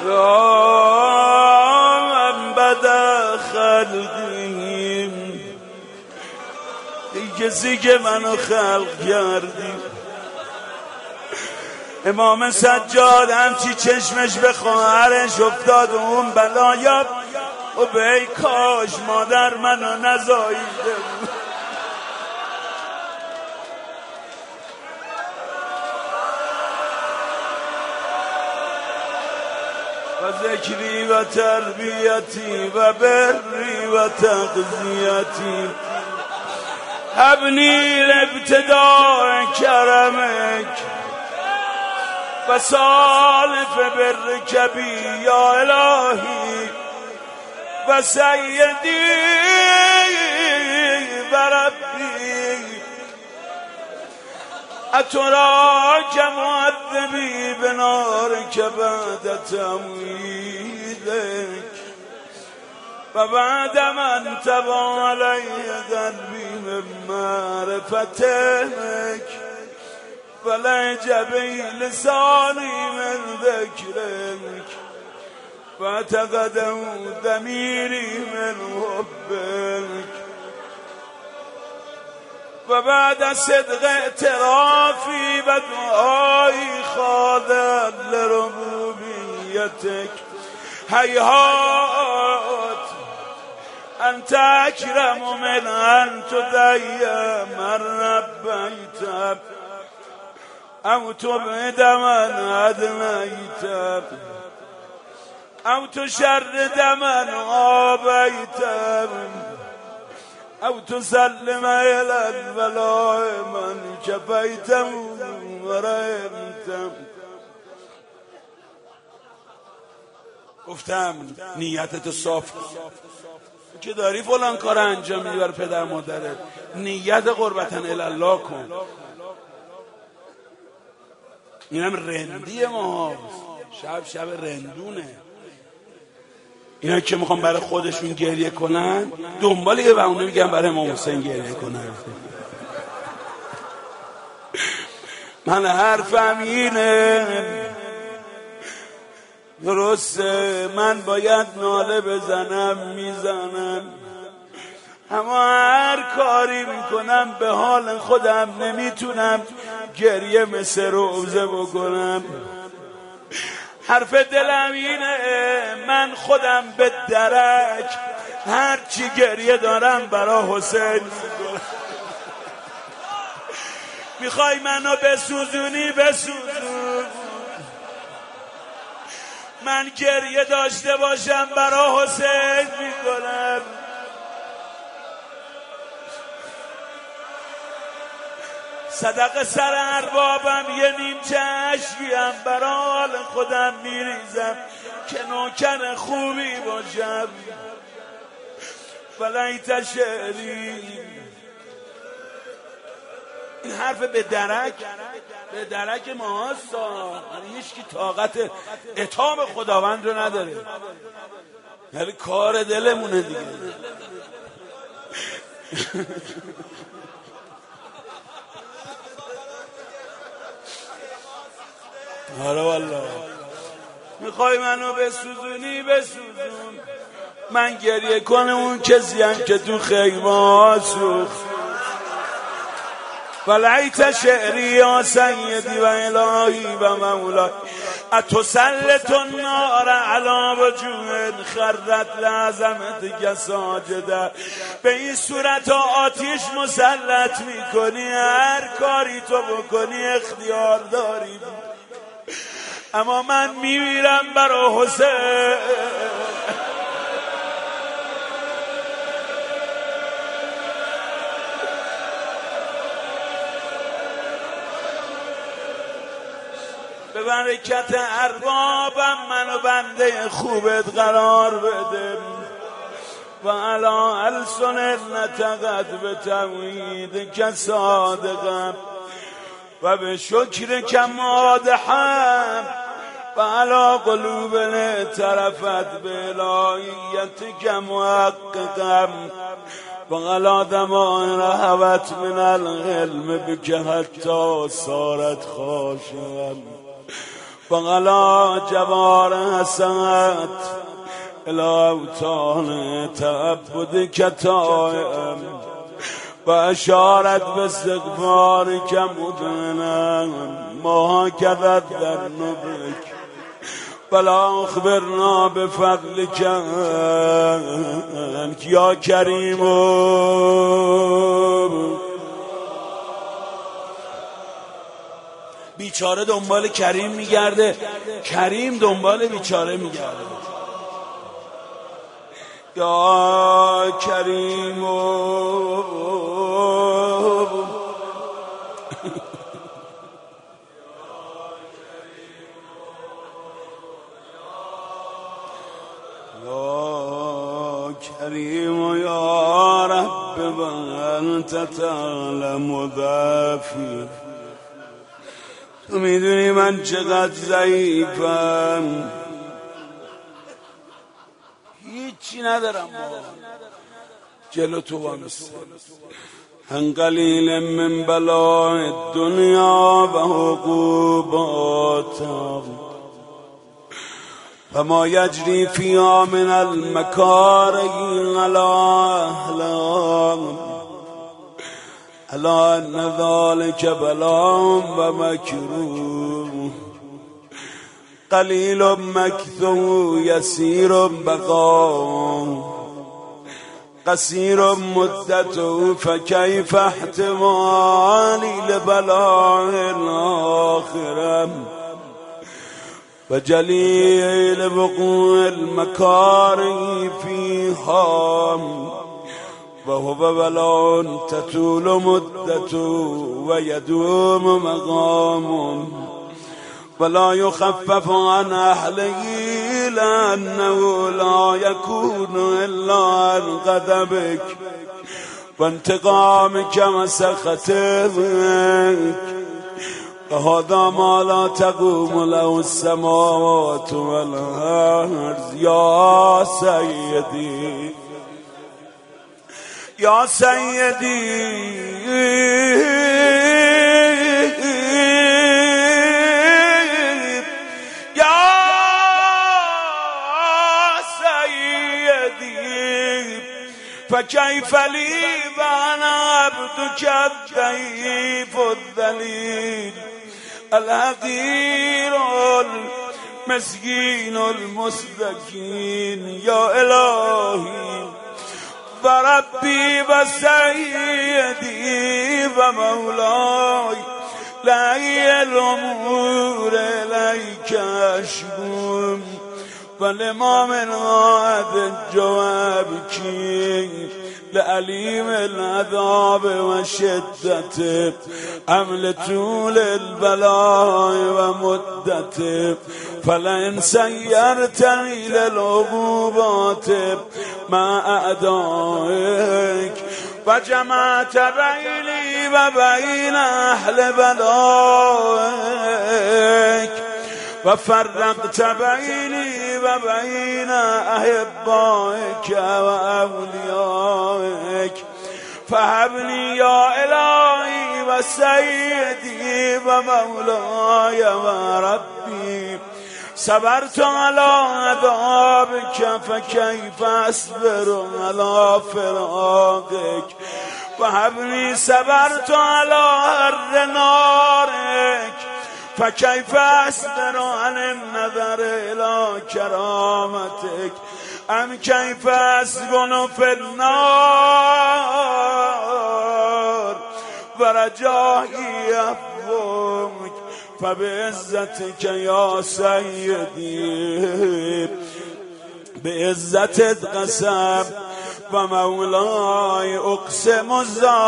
یا من بد خلقیم، ای کسی که منو خلق کردی. امام سجاد همچی چشمش به خواهرش افتاد و اون بلایا و به ای کاش مادر منو نزاییده بود. و ذکری و تربیتی و بری و تغذیتی ابنی ابتداء کرمک و سالف برک بی یا الهی و سیدی و ربی اتراک معذبی بنارک بعد تمویدک و بعد من تبا علی قلبی من معرفتک ولجبی لسانی من ذکرک فاعتقده ضمیری من حبک و بعد صدق اعترافی و دعایی خاضع لربوبیتک هیهات انت اکرم من ان تضیع من ربیت او تبعد من ادنیت او تشرد من آبیت او تسلم الى البلاء من کفیت ورحمت. گفتم نیتتو صاف که داری فلان کار انجام میدی برای پدر مادرت، نیت قربتن الی الله کن. اینم رندی ما، شب رندونه. اینا که میخوام برای خودشون گریه کنن دنبال یه بهونه میگن برای امام حسین گریه کنن. من حرفم اینه، درسته من باید ناله بزنم میزنم، اما هر کاری میکنم به حال خودم نمیتونم گریه مثل روزه بکنم. حرف دلم اینه، من خودم به درک هرچی گریه دارم برای حسین میکنم. میخوای منو بسوزونی بسوزون، من گریه داشته باشم برای حسین میکنم. صدق سر اربابم یه نیمچه اشکیم برای حال خودم میریزم که نوکر خوبی باشم. ولیت شعری، این حرف به درک ماهاستا، هیچ کی طاقت اتهام خداوند رو نداره، یعنی کار دلمونه دیگه. آره والله میخوای منو بسوزونی بسوزون، من گریه کنم اون کسیم که تو خیمه سوخت. ولیت شعری یا سیدی و الهی و مولای اتسلط النار علی وجوه خرت لعظمتک ساجده. به این صورت آتیش مسلط میکنی، هر کاری تو بکنی اختیار داری، اما من میمیرم برای حسین. به برکت اربابم منو بنده خوبت قرار بده و علا السن نتقد به توحید که صادقم و به شکر که مادحم و علا قلوب طرفت به الهیت که محققم و علا دماء رهوت من العلم بکه حتی صارت خاشم بغلا جوار حسد الاوتان تعبد کتائم و اشارت به استغفار که مدنم ما کذب در نبک ولا اخبرنا بفضلك یا کریم. بیچاره دنبال کریم میگرده، کریم دنبال بیچاره میگرده. یا کریم یا کریم یا رب و انت تعلم ضعفی. تو میدونی من چقدر ضعیفم، هیچی ندارم جلو تو وامسته. ان قلیل من بلاء الدنیا و عقوباتها فما یجری فیها من المکاره علی اهلها الا ان ذلك بلاء و مکروه قلیل مکثو یسیر بقا قصیر مدته فکیف احتمالی لبلاء الاخره و جلیل وقوع المکاره فیها و هو بلاء تطول مدته و یدوم مقامه ولا يخفف عن أهله لأنه لا يكون إلا عن غضبك وانتقامك وسخطك وهذا ما لا تقوم له السماوات والأرض. يا سيدي يا سيدي فكيف لي وانا عبدك الضعيف الذليل الحقير المسكين المستكين. يا إلهي وربي وسيدي ومولاي لأي الأمور إليك أشكو ولما من غاد جوابك لأليم العذاب وشدته أمل طول البلاء ومدته فلئن سيرتني للعقوبات مع أعدائك وجمعت بيني وبين أهل بلائك وفرقت بيني وبين أحبائك وأوليائك فهبني يا إلهي وسيدي ومولاي وربي. صبرت على عذابك فكيف أصبر على فراقك وهبني صبرت على حر نارك فكيف أصبر عن النظر إلى كرامتك أم كيف أسكن في النار ورجائي عفوك فبعزتك يا سيدي بعزة قسم ومولاي أقسم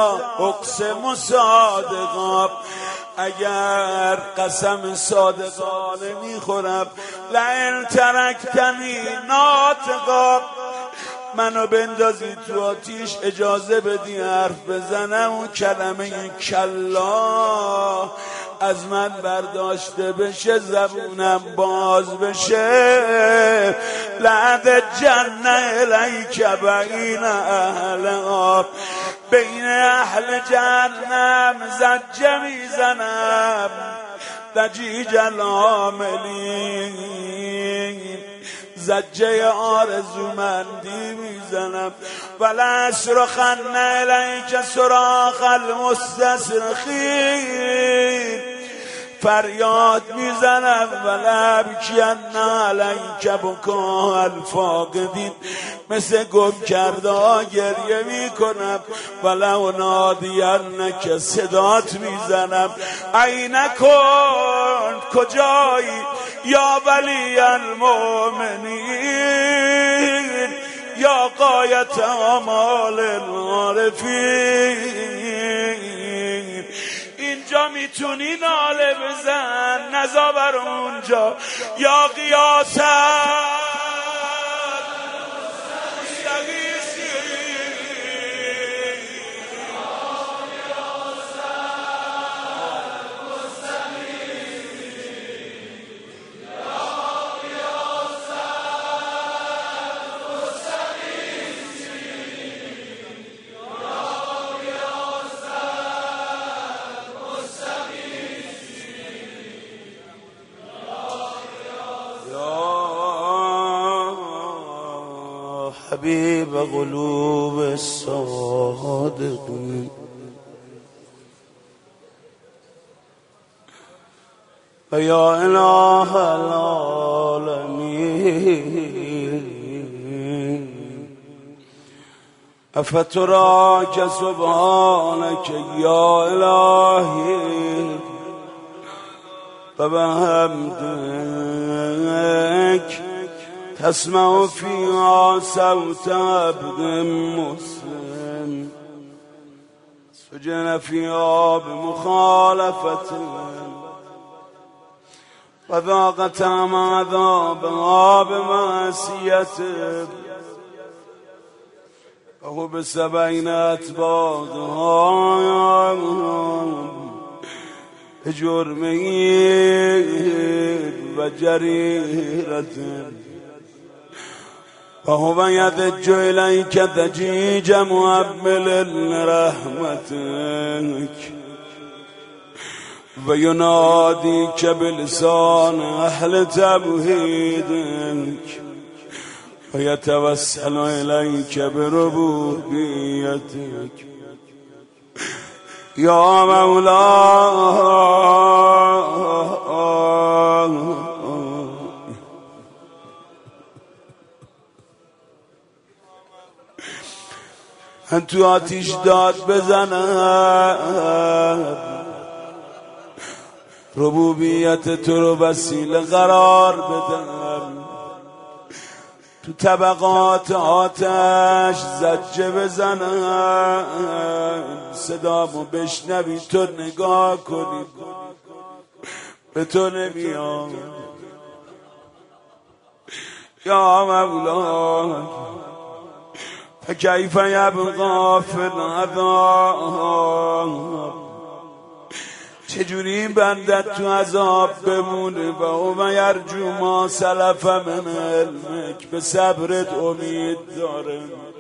صادقا اگر قسم صادقانه میخورم لئن ترکتنی ناطقا منو بندازی تو آتیش اجازه بدی حرف بزنم و کلمه کلا از من برداشته بشه زبونم باز بشه لعد جنه الیک بین اهل آب بین اهل جهنم زجه میزنم دجیج العاملین زجه آرزومندی میزنم ولأصرخن الیک صراخ المستصرخین فریاد میزنم ولأبکین علیک بکاء الفاقدین مثل گم کرده ها گریه میکنم ولأنادینک صدات میزنم این کن کجایی یا ولی المؤمنین یا غایت آمال العارفین اینجا میتونی ناله بزن نزا بر اونجا یا قیاس حبیب قلوب الصادقین و یا اله العالمین افتراک سبحانک یا الهی و بحمدک تسمع فيها صوت عبد مسلم سجن فيها بمخالفة وذاق طعم عذابها بمعصيته وهو بسبعين أتباعها بجرمه وجريرته وهو يدج إليك دجيج مؤمل رحمتك ويناديك بلسان أهل توحيدك ويتوسل إليك بربوبيتك يا مولاي من تو آتیش داد بزنم ربوبیت تو رو وسیله قرار بدم تو طبقات آتش زجه بزنم صدامو بشنوی تو نگاه کنی به تو نمیام یا مولا فكيف يبقى في العذاب چجوری این بندت تو عذاب بمونه و او یرجو ما سلف من علمک به صبرت امید داره